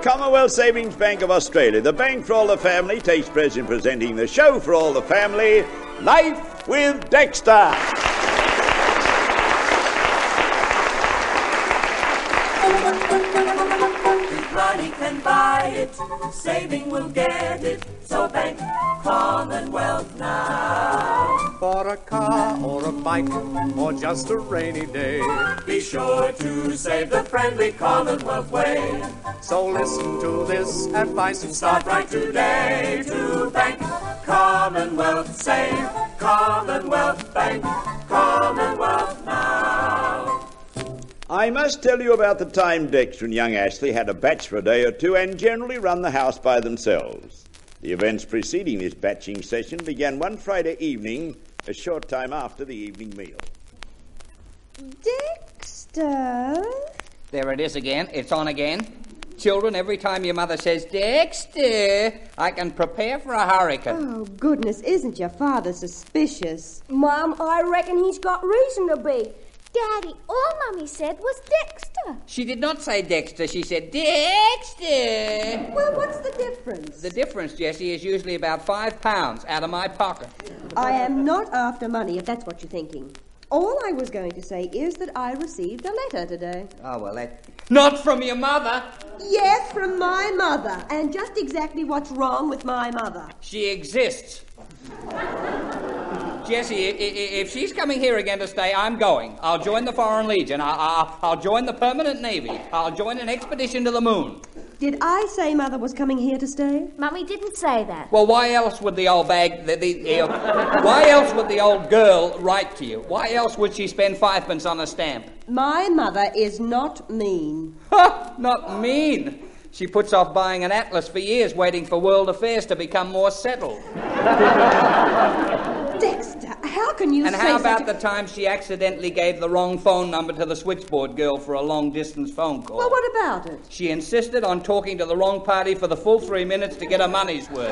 Commonwealth Savings Bank of Australia, the bank for all the family, takes pleasure in presenting the show for all the family, Life with Dexter. If money can buy it, saving will get it. So bank Commonwealth now. For a car or a bike or just a rainy day, Be sure to save the friendly Commonwealth way. so listen to this advice and Start right today to bank Commonwealth. Save Commonwealth Bank Commonwealth now. I must tell you about the time Dexter and young Ashley had a batch for a day or two and generally run the house by themselves. The events preceding this batching session began one Friday evening, a short time after the evening meal. Dexter? There it is again. It's on again. Children, every time your mother says, Dexter, I can prepare for a hurricane. Oh, goodness, isn't your father suspicious? Mom, I reckon he's got reason to be. Daddy, all Mummy said was Dexter. She did not say Dexter. She said, Dexter. Well, what's the difference? The difference, Jessie, is usually about £5 out of my pocket. I am not after money, if that's what you're thinking. All I was going to say is that I received a letter today. Oh, well, that... Not from your mother. Yes, from my mother. And just exactly what's wrong with my mother? She exists. Jessie, if she's coming here again to stay, I'm going. I'll join the Foreign Legion. I'll join the Permanent Navy. I'll join an expedition to the moon. Did I say Mother was coming here to stay? Mummy didn't say that. Well, why else would the old why else would the old girl write to you? Why else would she spend 5p on a stamp? My mother is not mean. Ha! Not mean. She puts off buying an atlas for years, waiting for world affairs to become more settled. Dexter, how can you And say how about such the time she accidentally gave the wrong phone number to the switchboard girl for a long-distance phone call? Well, what about it? She insisted on talking to the wrong party for the full 3 minutes to get her money's worth.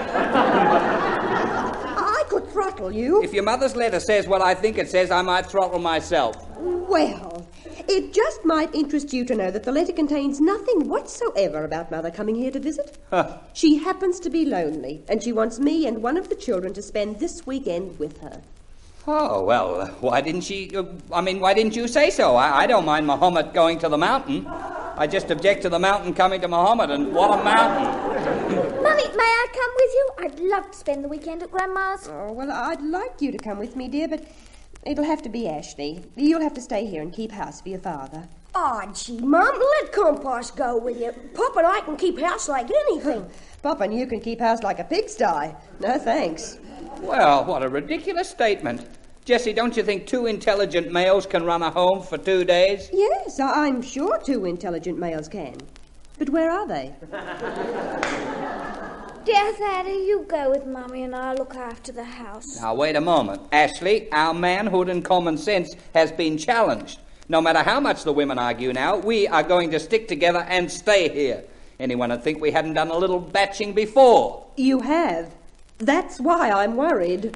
I could throttle you. If your mother's letter says what I think it says, I might throttle myself. Well, it just might interest you to know that the letter contains nothing whatsoever about Mother coming here to visit. Huh. She happens to be lonely, and she wants me and one of the children to spend this weekend with her. Oh, well, why didn't you say so? I don't mind Muhammad going to the mountain. I just object to the mountain coming to Muhammad, and what a mountain. Mummy, may I come with you? I'd love to spend the weekend at Grandma's. Oh, well, I'd like you to come with me, dear, but it'll have to be Ashley. You'll have to stay here and keep house for your father. Oh, gee, Mum, let Compost go with you. Pop and I can keep house like anything. Pop and you can keep house like a pigsty. No, thanks. Well, what a ridiculous statement. Jessie, don't you think 2 intelligent males can run a home for 2 days? Yes, I'm sure 2 intelligent males can. But where are they? Dear Daddy, you go with Mummy and I'll look after the house. Now, wait a moment. Ashley, our manhood and common sense has been challenged. No matter how much the women argue now, we are going to stick together and stay here. Anyone would think we hadn't done a little batching before. You have. That's why I'm worried.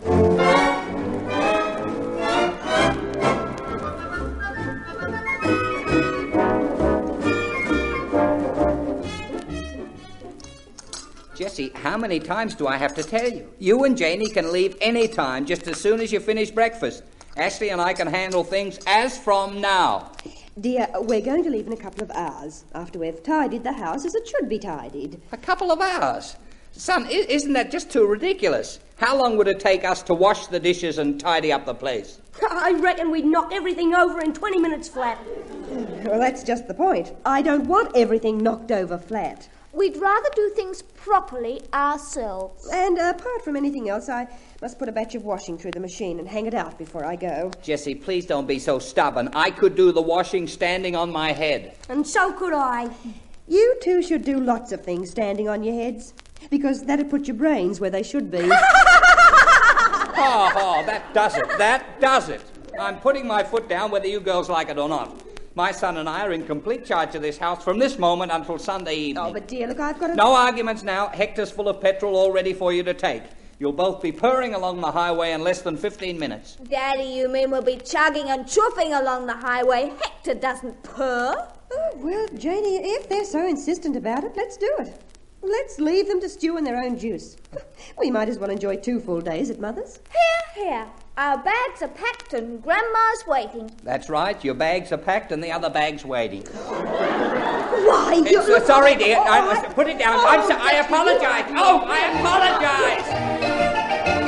Jessie, how many times do I have to tell you? You and Janie can leave any time, just as soon as you finish breakfast. Ashley and I can handle things as from now. Dear, we're going to leave in a couple of hours, after we've tidied the house as it should be tidied. A couple of hours? Son, isn't that just too ridiculous? How long would it take us to wash the dishes and tidy up the place? I reckon we'd knock everything over in 20 minutes flat. Well, that's just the point. I don't want everything knocked over flat. We'd rather do things properly ourselves. And apart from anything else, I must put a batch of washing through the machine and hang it out before I go. Jessie, please don't be so stubborn. I could do the washing standing on my head. And so could I. You two should do lots of things standing on your heads, because that'd put your brains where they should be. Oh, that does it. That does it. I'm putting my foot down whether you girls like it or not. My son and I are in complete charge of this house from this moment until Sunday evening. Oh, but dear, look, I've got to... No arguments now. Hector's full of petrol all ready for you to take. You'll both be purring along the highway in less than 15 minutes. Daddy, you mean we'll be chugging and chuffing along the highway? Hector doesn't purr. Oh, well, Janie, if they're so insistent about it, let's do it. Let's leave them to stew in their own juice. We might as well enjoy 2 full days at Mother's. Here. Our bags are packed and Grandma's waiting. That's right. Your bags are packed and the other bag's waiting. Why, you... Sorry, dear. Put it down. I apologize. Oh, I apologize.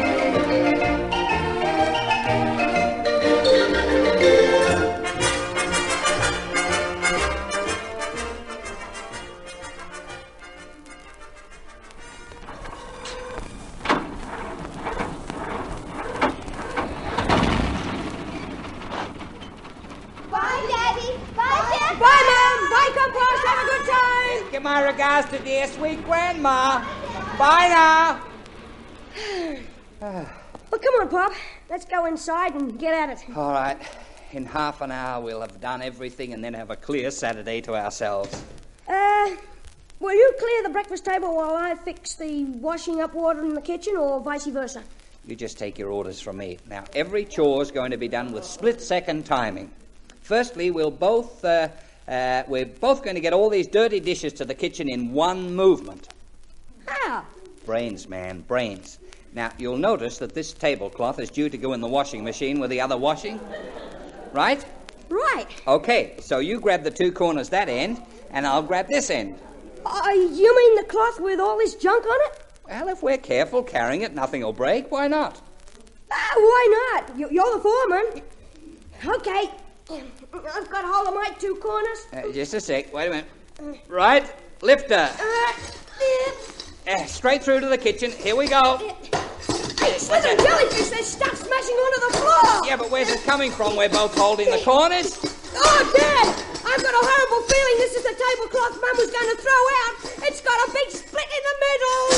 Give my regards to dear sweet Grandma. Bye now. Well, come on, Pop. Let's go inside and get at it. All right. In half an hour, we'll have done everything and then have a clear Saturday to ourselves. Will you clear the breakfast table while I fix the washing up water in the kitchen, or vice versa? You just take your orders from me. Now, every chore's going to be done with split-second timing. Firstly, we're both going to get all these dirty dishes to the kitchen in one movement. How? Brains, man, brains. Now, you'll notice that this tablecloth is due to go in the washing machine with the other washing. Right? Right. Okay, so you grab the 2 corners that end, and I'll grab this end. You mean the cloth with all this junk on it? Well, if we're careful carrying it, nothing will break. Why not? Why not? You're the foreman. Okay. I've got hold of my 2 corners. Just a sec. Wait a minute. Right. Lifter. Straight through to the kitchen. Here we go. Hey, slither jellyfish, they start smashing onto the floor. Yeah, but where's it coming from? We're both holding the corners. Oh, Dad! I've got a horrible feeling this is the tablecloth Mum was going to throw out. It's got a big split in the middle.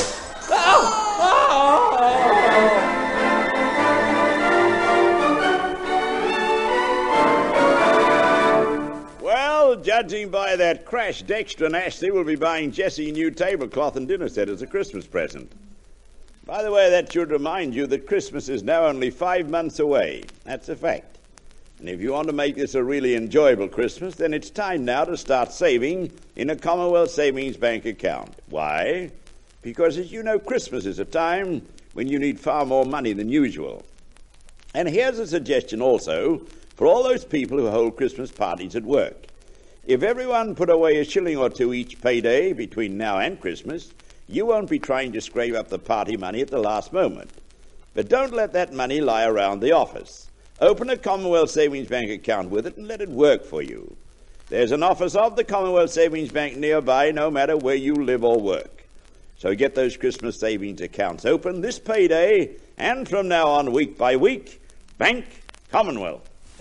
Well, judging by that crash, Dexter and Ashley will be buying Jessie a new tablecloth and dinner set as a Christmas present. By the way, that should remind you that Christmas is now only 5 months away. That's a fact. And if you want to make this a really enjoyable Christmas, then it's time now to start saving in a Commonwealth Savings Bank account. Why? Because, as you know, Christmas is a time when you need far more money than usual. And here's a suggestion also for all those people who hold Christmas parties at work. If everyone put away a shilling or 2 each payday between now and Christmas, you won't be trying to scrape up the party money at the last moment. But don't let that money lie around the office. Open a Commonwealth Savings Bank account with it and let it work for you. There's an office of the Commonwealth Savings Bank nearby, no matter where you live or work. So get those Christmas savings accounts open this payday, and from now on, week by week, Bank Commonwealth.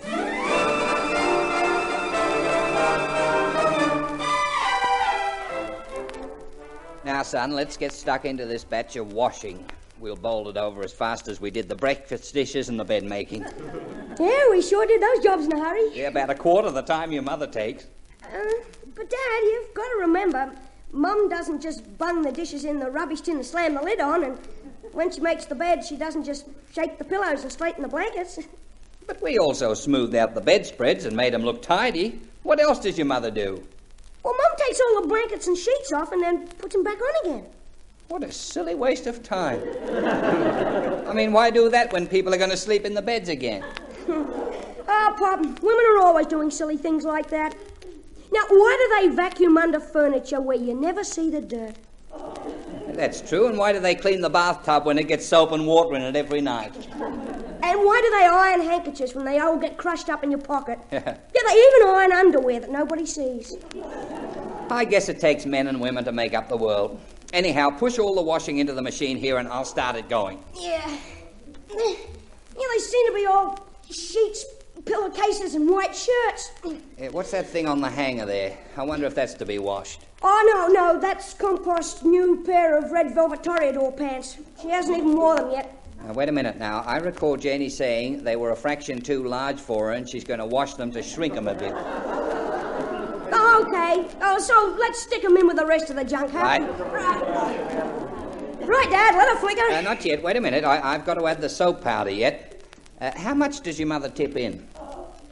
Now, son, let's get stuck into this batch of washing. We'll bowl it over as fast as we did the breakfast dishes and the bed making. Yeah, we sure did those jobs in a hurry. Yeah, about a quarter the time your mother takes. But, Dad, you've got to remember, Mum doesn't just bung the dishes in the rubbish tin and slam the lid on, and when she makes the bed, she doesn't just shake the pillows and straighten the blankets. But we also smoothed out the bedspreads and made them look tidy. What else does your mother do? Well, Mum takes all the blankets and sheets off and then puts them back on again. What a silly waste of time. I mean, why do that when people are going to sleep in the beds again? Oh, Pop, women are always doing silly things like that. Now, why do they vacuum under furniture where you never see the dirt? That's true, and why do they clean the bathtub when it gets soap and water in it every night? And why do they iron handkerchiefs when they all get crushed up in your pocket? Yeah, they even iron underwear that nobody sees. I guess it takes men and women to make up the world. Anyhow, push all the washing into the machine here and I'll start it going. Yeah. Yeah, they seem to be all sheets, pillowcases and white shirts. What's that thing on the hanger there? I wonder if that's to be washed. Oh, no, that's Compost's new pair of red velvet toreador pants. She hasn't even worn them yet. Now, wait a minute now. I recall Janie saying they were a fraction too large for her and she's going to wash them to shrink them a bit. Oh, okay. Oh, so let's stick them in with the rest of the junk, huh? Right. Right, Dad, let her flicker. Not yet. Wait a minute. I've got to add the soap powder yet. How much does your mother tip in?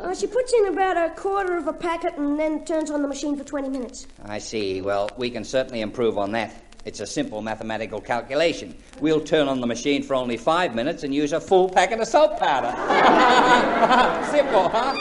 She puts in about a quarter of a packet and then turns on the machine for 20 minutes. I see. Well, we can certainly improve on that. It's a simple mathematical calculation. We'll turn on the machine for only 5 minutes and use a full packet of soap powder. Simple, huh?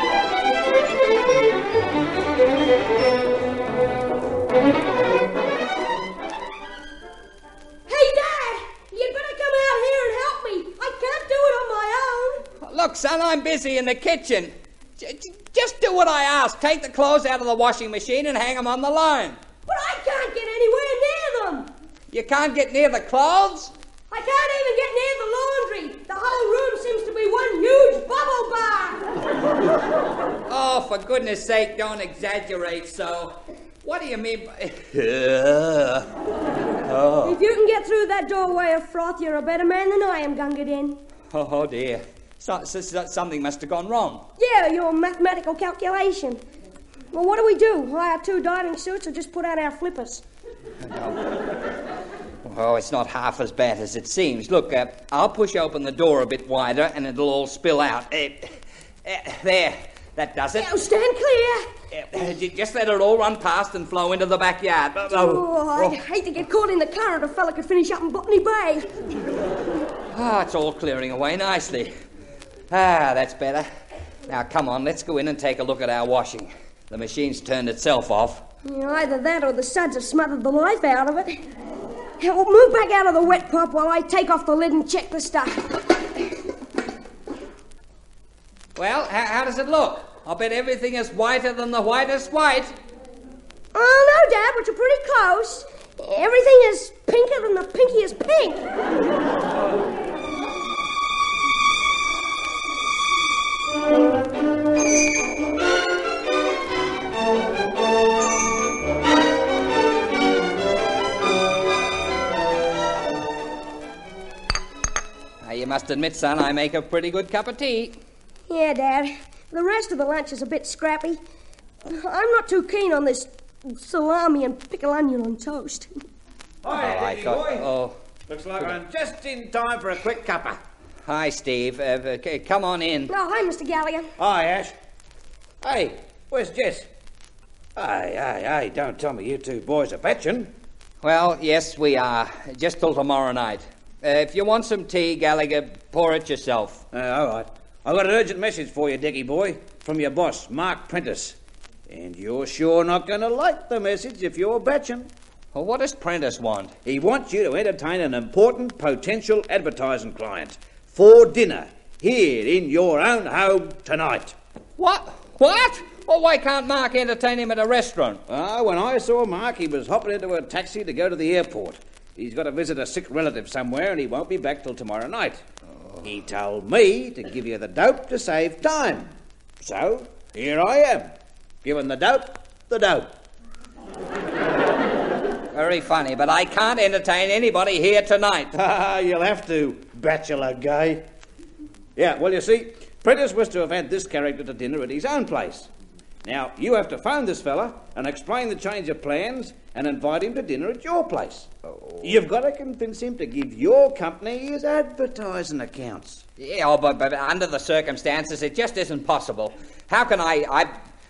Hey, Dad! You'd better come out here and help me. I can't do it on my own. Look, son, I'm busy in the kitchen. Just do what I ask. Take the clothes out of the washing machine and hang them on the line. But I can't get anywhere near them. You can't get near the clothes? I can't even get near the laundry. The whole room seems to be one huge bubble bath. Oh, for goodness sake, don't exaggerate so. What do you mean by... If you can get through that doorway of froth, you're a better man than I am, Gunga Din. Oh, dear. Something must have gone wrong. Yeah, your mathematical calculation. Well, what do? Hire 2 diving suits or just put out our flippers? Oh, it's not half as bad as it seems. Look, I'll push open the door a bit wider and it'll all spill out. There, that does it. Now stand clear. Just let it all run past and flow into the backyard. I'd hate to get caught in the current. A fella could finish up in Botany Bay. It's all clearing away nicely. That's better. Now, come on, let's go in and take a look at our washing. The machine's turned itself off. Either that or the suds have smothered the life out of it. Well, move back out of the wet pop while I take off the lid and check the stuff. Well, how does it look? I'll bet everything is whiter than the whitest white. Oh, no, Dad, but you're pretty close. Everything is pinker than the pinkiest pink. You must admit, son, I make a pretty good cup of tea. Yeah, Dad. The rest of the lunch is a bit scrappy. I'm not too keen on this salami and pickled onion on toast. Hi, boy. Looks like I'm just in time for a quick cuppa. Hi, Steve. Come on in. Oh, hi, Mr. Gallagher. Hi, Ash. Hey, where's Jess? Hey, don't tell me you 2 boys are batching. Well, yes, we are. Just till tomorrow night. If you want some tea, Gallagher, pour it yourself. All right. I've got an urgent message for you, Dickie boy, from your boss, Mark Prentice. And you're sure not going to like the message if you're batching. Well, what does Prentice want? He wants you to entertain an important potential advertising client for dinner here in your own home tonight. What? What? Well, why can't Mark entertain him at a restaurant? When I saw Mark, he was hopping into a taxi to go to the airport. He's got to visit a sick relative somewhere and he won't be back till tomorrow night. He told me to give you the dope to save time. So, here I am, giving the dope the dope. Very funny, but I can't entertain anybody here tonight. You'll have to, bachelor gay. Yeah, well, you see, Prentice was to have had this character to dinner at his own place. Now, you have to phone this fella and explain the change of plans and invite him to dinner at your place. You've got to convince him to give your company his advertising accounts. Yeah, but under the circumstances, it just isn't possible. How can I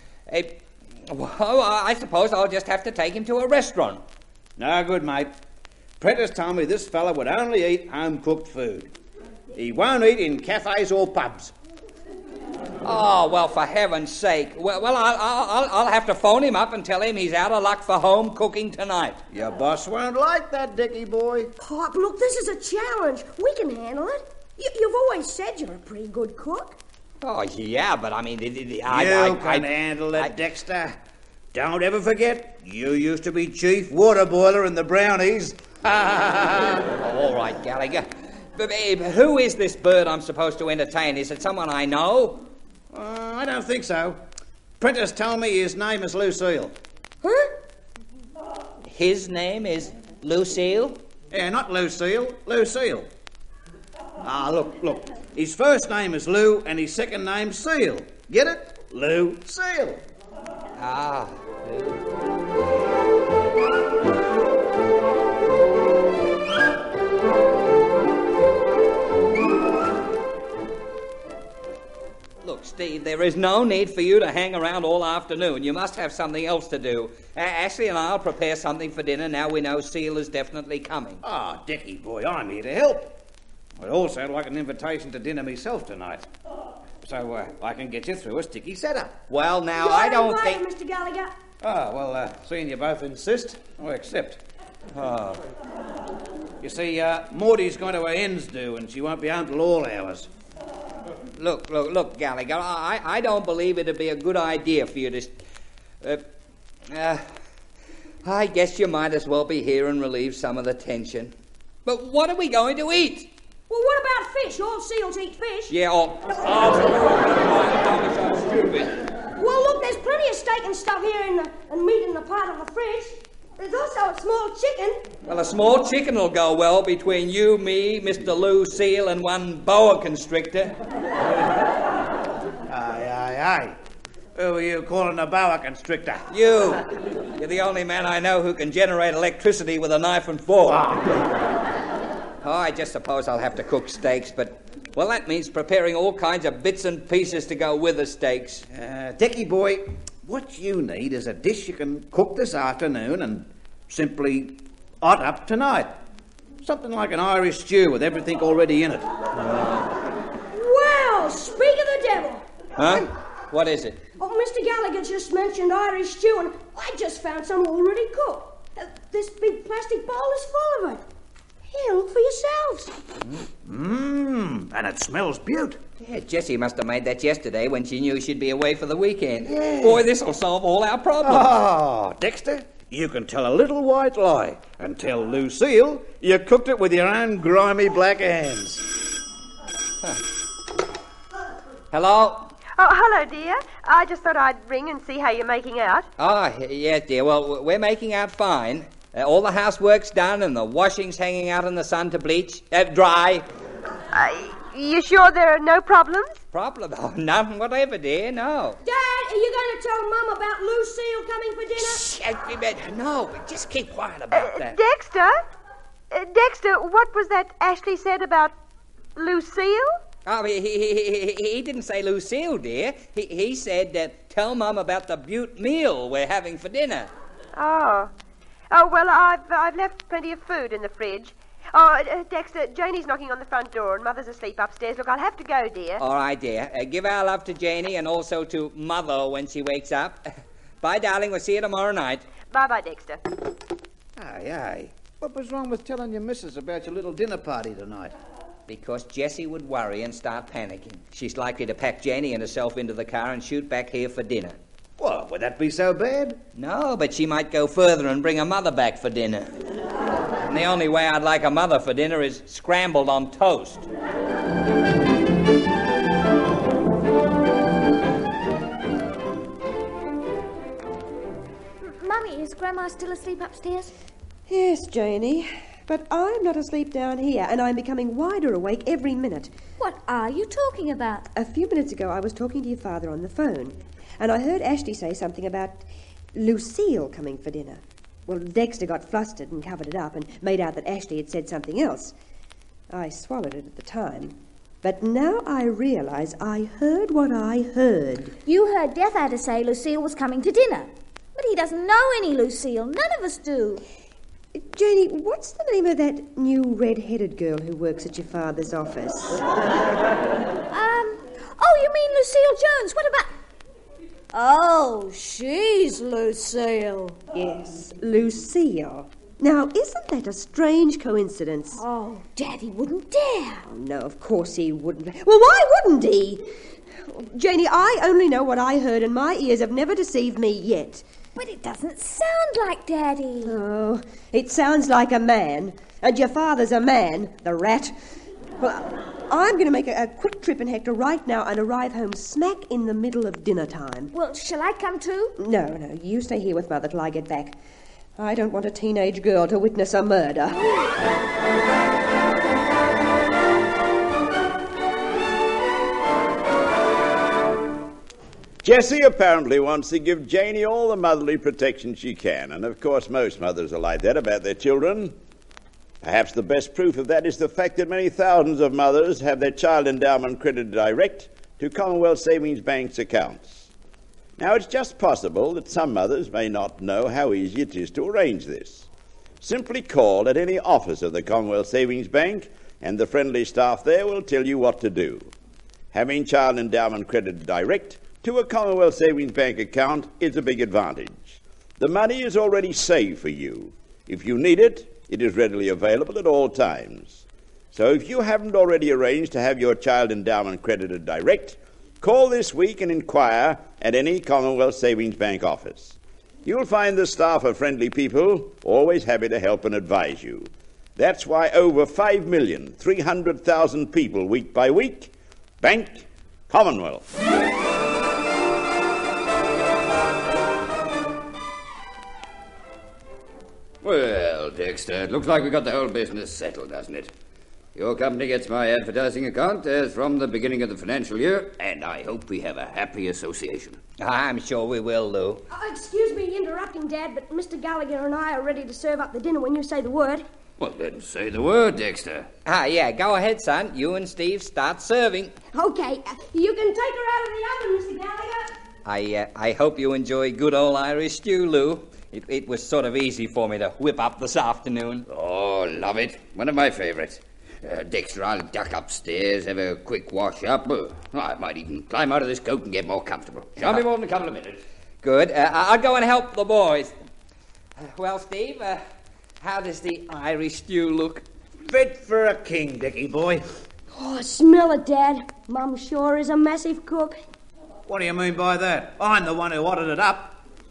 suppose I'll just have to take him to a restaurant. No good, mate. Prentice told me this fella would only eat home-cooked food. He won't eat in cafes or pubs. Oh, well, for heaven's sake. Well, I'll have to phone him up and tell him he's out of luck for home cooking tonight. Your boss won't like that, Dickie boy. Pop, look, this is a challenge. We can handle it. You've always said you're a pretty good cook. Oh, yeah, but I mean... You can handle it, Dexter. Don't ever forget, you used to be chief water boiler in the Brownies. All right, Gallagher. But who is this bird I'm supposed to entertain? Is it someone I know? I don't think so. Prentice told me his name is Lucille. Huh? His name is Lucille? Yeah, not Lucille, Lucille. Look. His first name is Lou and his second name's Seal. Get it? Lucille. Ah, Look, Steve, there is no need for you to hang around all afternoon. You must have something else to do. Ashley and I'll prepare something for dinner now we know Seal is definitely coming. Ah, Dickie boy, I'm here to help. I'd also like an invitation to dinner myself tonight. So I can get you through a sticky setup. Well, now, You're I don't invited, think... Mr. Gallagher. Ah, well, seeing you both insist, I accept. Oh. You see, Maudie's going to her ends do, and she won't be home till all hours. Look, Gallagher, I don't believe it'd be a good idea for you to... I guess you might as well be here and relieve some of the tension. But what are we going to eat? Well, what about fish? All seals eat fish. Yeah, so stupid. Well, look, there's plenty of steak and stuff here and meat in the part of the fridge. There's also a small chicken. Well, a small chicken will go well between you, me, Mr. Lou Seal, and one boa constrictor. Aye. Who are you calling a boa constrictor? You're the only man I know who can generate electricity with a knife and fork. Oh, I just suppose I'll have to cook steaks, but, well, that means preparing all kinds of bits and pieces to go with the steaks. Dickie boy, what you need is a dish you can cook this afternoon and simply hot up tonight. Something like an Irish stew with everything already in it. Well, speak of the devil. Huh? What is it? Oh, Mr. Gallagher just mentioned Irish stew, and I just found some already cooked. This big plastic bowl is full of it. Here, look for yourselves. And it smells beaut. Yeah, Jessie must have made that yesterday when she knew she'd be away for the weekend. Yeah. Boy, this'll solve all our problems. Oh, Dexter, you can tell a little white lie and tell Lucille you cooked it with your own grimy black hands. Huh. Hello? Oh, hello, dear. I just thought I'd ring and see how you're making out. Oh, yes, dear. Well, we're making out fine. All the housework's done and the washing's hanging out in the sun to bleach. Dry. You sure there are no problems? Problem? Oh, none whatever, dear, no. Dad, are you going to tell Mum about Lucille coming for dinner? Shh, no, just keep quiet about that. Dexter? Dexter, what was that Ashley said about Lucille? Oh, he didn't say Lucille, dear. He said, tell Mum about the Butte meal we're having for dinner. Oh, well, I've left plenty of food in the fridge. Oh, Dexter, Janie's knocking on the front door and Mother's asleep upstairs. Look, I'll have to go, dear. All right, dear. Give our love to Janie and also to Mother when she wakes up. Bye, darling. We'll see you tomorrow night. Bye-bye, Dexter. Aye. What was wrong with telling your missus about your little dinner party tonight? Because Jessie would worry and start panicking. She's likely to pack Janie and herself into the car and shoot back here for dinner. Well, would that be so bad? No, but she might go further and bring her mother back for dinner. And the only way I'd like a mother for dinner is scrambled on toast. Mummy, is Grandma still asleep upstairs? Yes, Janie. But I'm not asleep down here, and I'm becoming wider awake every minute. What are you talking about? A few minutes ago, I was talking to your father on the phone, and I heard Ashley say something about Lucille coming for dinner. Well, Dexter got flustered and covered it up and made out that Ashley had said something else. I swallowed it at the time. But now I realise I heard what I heard. You heard Death Adder say Lucille was coming to dinner. But he doesn't know any Lucille. None of us do. Janie, what's the name of that new red-headed girl who works at your father's office? Oh, you mean Lucille Jones. What about... Oh, she's Lucille. Yes, Lucille. Now, isn't that a strange coincidence? Oh, Daddy wouldn't dare. Oh, no, of course he wouldn't. Well, why wouldn't he? Janie, I only know what I heard, and my ears have never deceived me yet. But it doesn't sound like Daddy. Oh, it sounds like a man. And your father's a man, the rat. Well, I'm going to make a quick trip in Hector right now and arrive home smack in the middle of dinner time. Well, shall I come too? No, you stay here with Mother till I get back. I don't want a teenage girl to witness a murder. Jessie apparently wants to give Janie all the motherly protection she can, and of course most mothers are like that about their children. Perhaps the best proof of that is the fact that many thousands of mothers have their child endowment credited direct to Commonwealth Savings Bank's accounts. Now, it's just possible that some mothers may not know how easy it is to arrange this. Simply call at any office of the Commonwealth Savings Bank, and the friendly staff there will tell you what to do. Having child endowment credited direct to a Commonwealth Savings Bank account is a big advantage. The money is already saved for you. If you need it, it is readily available at all times. So if you haven't already arranged to have your child endowment credited direct, call this week and inquire at any Commonwealth Savings Bank office. You'll find the staff are friendly people, always happy to help and advise you. That's why over 5,300,000 people week by week bank Commonwealth. Well, Dexter, it looks like we got the whole business settled, doesn't it? Your company gets my advertising account as from the beginning of the financial year, and I hope we have a happy association. I'm sure we will, Lou. Excuse me interrupting, Dad, but Mr. Gallagher and I are ready to serve up the dinner when you say the word. Well, then say the word, Dexter. Yeah, go ahead, son. You and Steve start serving. Okay, you can take her out of the oven, Mr. Gallagher. I hope you enjoy good old Irish stew, Lou. It was sort of easy for me to whip up this afternoon. Oh, love it. One of my favourites. Dexter, I'll duck upstairs, have a quick wash up. I might even climb out of this coat and get more comfortable. Shan't be more than a couple of minutes. Good. I'll go and help the boys. Well, Steve, how does the Irish stew look? Fit for a king, Dickie boy. Oh, smell it, Dad. Mum sure is a massive cook. What do you mean by that? I'm the one who ordered it up.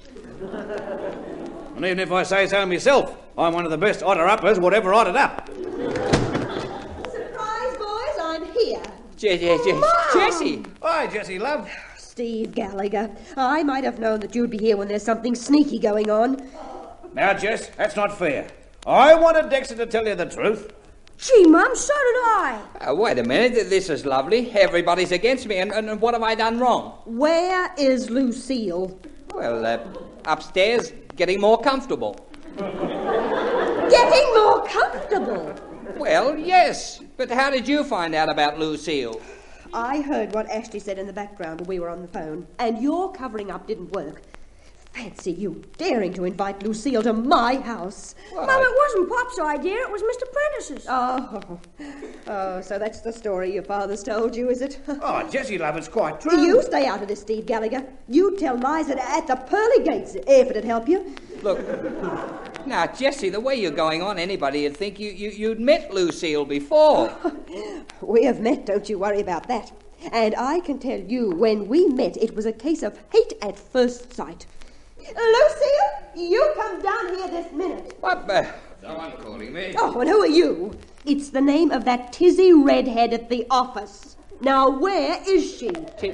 And even if I say so myself, I'm one of the best otter-uppers whatever ottered up. Surprise, boys, I'm here. Jessie. Hi, Jessie, love. Steve Gallagher, I might have known that you'd be here when there's something sneaky going on. Now, Jess, that's not fair. I wanted Dexter to tell you the truth. Gee, Mum, so did I. Wait a minute. This is lovely. Everybody's against me. And what have I done wrong? Where is Lucille? Well, upstairs, getting more comfortable. Getting more comfortable? Well, yes. But how did you find out about Lucille? I heard what Ashley said in the background when we were on the phone, and your covering up didn't work. Fancy you daring to invite Lucille to my house. Mum, it wasn't Pop's idea, it was Mr. Prentice's. Oh, so that's the story your father's told you, is it? Oh, Jessie, love, it's quite true. You stay out of this, Steve Gallagher. You tell lies at the pearly gates, if it'd help you. Look, now, Jessie, the way you're going on, anybody'd think you'd met Lucille before. We have met, don't you worry about that. And I can tell you, when we met, it was a case of hate at first sight. Lucille, you come down here this minute. What? Someone calling me. Oh, and who are you? It's the name of that tizzy redhead at the office. Now, where is she?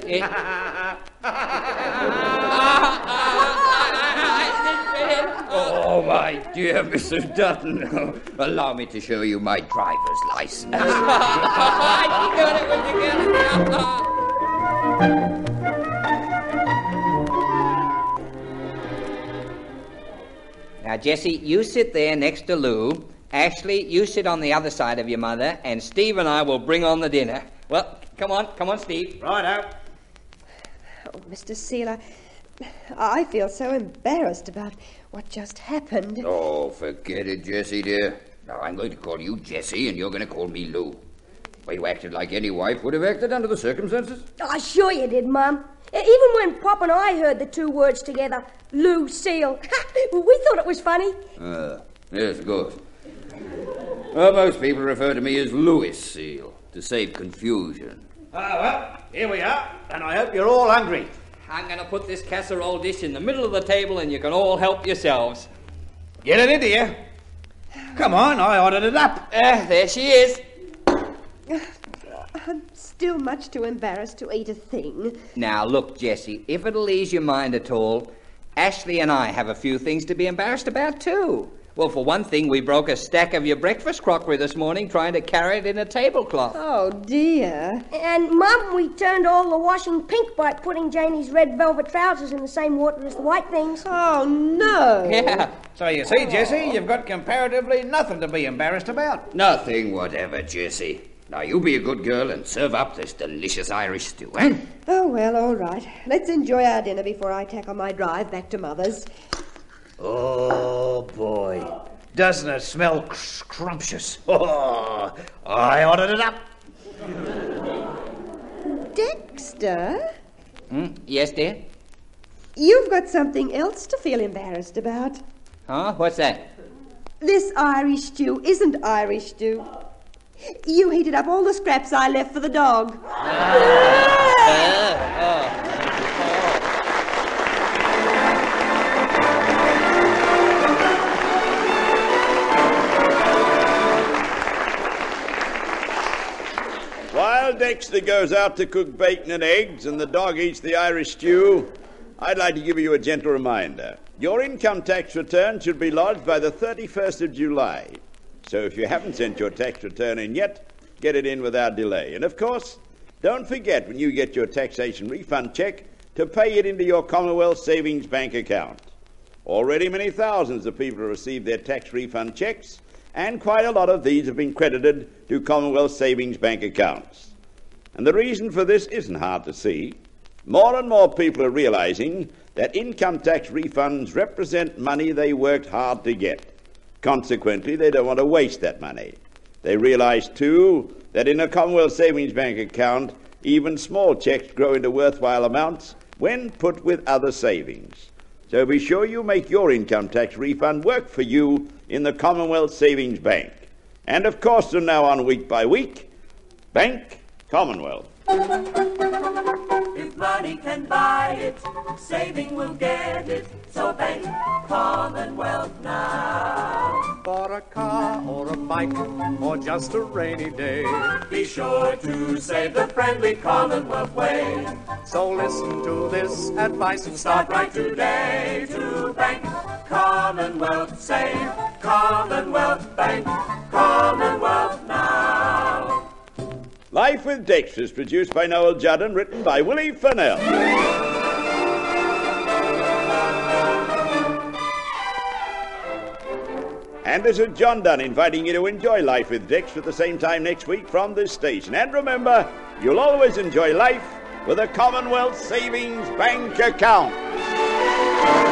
Oh, my dear Mrs. Dutton. Allow me to show you my driver's license. Now, Jessie, you sit there next to Lou. Ashley, you sit on the other side of your mother, and Steve and I will bring on the dinner. Well, come on, Steve. Righto. Oh, Mr. Sealer, I feel so embarrassed about what just happened. Oh, forget it, Jessie, dear. Now, I'm going to call you Jessie, and you're going to call me Lou. Well, you acted like any wife would have acted under the circumstances. Oh, sure you did, Mum. Even when Pop and I heard the two words together, Lucille, we thought it was funny. Yes, of course. Well, most people refer to me as Louis Seal, to save confusion. Well, here we are, and I hope you're all hungry. I'm going to put this casserole dish in the middle of the table, and you can all help yourselves. Get it into you. Come on, I ordered it up. There she is. I'm still much too embarrassed to eat a thing. Now, look, Jessie, if it'll ease your mind at all, Ashley and I have a few things to be embarrassed about, too. Well, for one thing, we broke a stack of your breakfast crockery this morning trying to carry it in a tablecloth. Oh, dear. And, Mum, we turned all the washing pink by putting Janie's red velvet trousers in the same water as the white things. Oh, no. Yeah. So you see, Jessie, you've got comparatively nothing to be embarrassed about. Nothing whatever, Jessie. Now, you be a good girl and serve up this delicious Irish stew, eh? Oh, well, all right. Let's enjoy our dinner before I tackle my drive back to Mother's. Oh, boy. Doesn't it smell scrumptious? Oh, I ordered it up. Dexter? Yes, dear? You've got something else to feel embarrassed about. Huh? What's that? This Irish stew isn't Irish stew. You heated up all the scraps I left for the dog. While Dexter goes out to cook bacon and eggs and the dog eats the Irish stew, I'd like to give you a gentle reminder. Your income tax return should be lodged by the 31st of July. So if you haven't sent your tax return in yet, get it in without delay. And of course, don't forget when you get your taxation refund check to pay it into your Commonwealth Savings Bank account. Already many thousands of people have received their tax refund checks, and quite a lot of these have been credited to Commonwealth Savings Bank accounts. And the reason for this isn't hard to see. More and more people are realizing that income tax refunds represent money they worked hard to get. Consequently, they don't want to waste that money. They realize, too, that in a Commonwealth Savings Bank account, even small checks grow into worthwhile amounts when put with other savings. So be sure you make your income tax refund work for you in the Commonwealth Savings Bank. And of course, from now on, week by week, Bank Commonwealth. If money can buy it, saving will get it. So Bank Commonwealth now. For a car or a bike or just a rainy day, Be sure to save the friendly Commonwealth way. so listen to this advice and Start right today to Bank Commonwealth. Save Commonwealth Bank Commonwealth now. Life with Dexter is produced by Noel Judd and written by Willie Fennell. And this is John Dunn inviting you to enjoy Life with Dexter at the same time next week from this station. And remember, you'll always enjoy life with a Commonwealth Savings Bank account.